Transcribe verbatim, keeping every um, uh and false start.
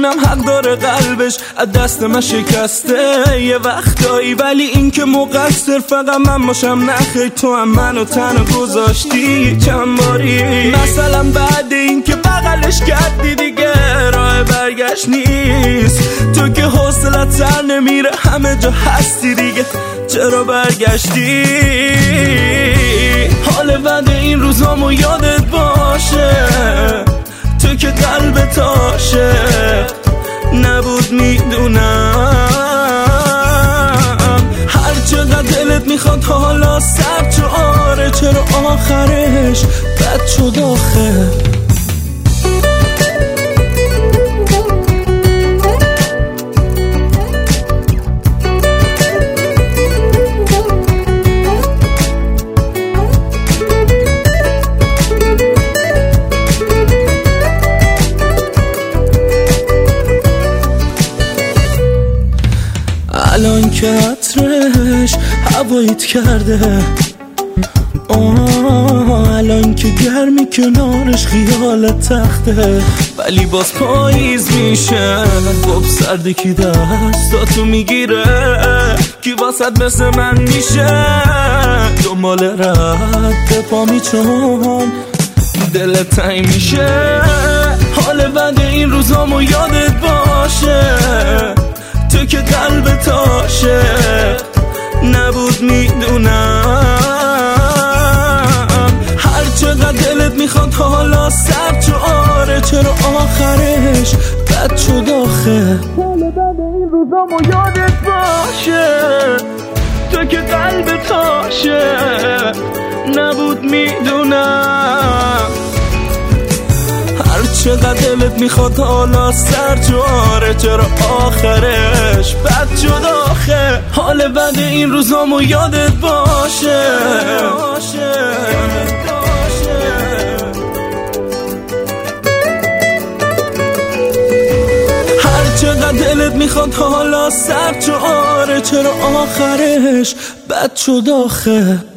میدونم حق داره قلبش از دست من شکسته یه وقتایی، ولی این که مقصر فقط من باشم نخیر تو هم منو تنها گذاشتی چند باری. مثلا بعد این که بغلش کردی دیگه راه برگشت نیست، تو که حوصلت سر نمیره همه جا هستی دیگه چرا برگشتی؟ حال بعد این روزامو یادت باشه، تو که قلبت عاشق نبود میدونم، هر چقدر دلت میخواد حالا سر چو آره چرا آخرش بد شد آخه. الان که عطرش هوایت کرده، آه الان که گرمی کنارش خیالت تخته، ولی باز پاییز میشه خب سردی کی دستاتو میگیره، کی واسد مثل من میشه دنبال رد پامی چون دلت تنگ میشه. حال بعد این روزامو یادت باشه، تو که قلبت عاشق نبود میدونم، هر چقدر دلت میخواد حالا سر چو آره چرا آخرش بد شد آخه. حال بعد این روزامو یادت باشه، تو که قلبت عاشق نبود میدونم، هر چقدر دلت میخواد حالا سر جواره چرا آخرش بد شد آخه. حال بعد این روزامو یادت باشه، هر چقدر دلت میخواد حالا سر جواره چرا آخرش بد شد آخه.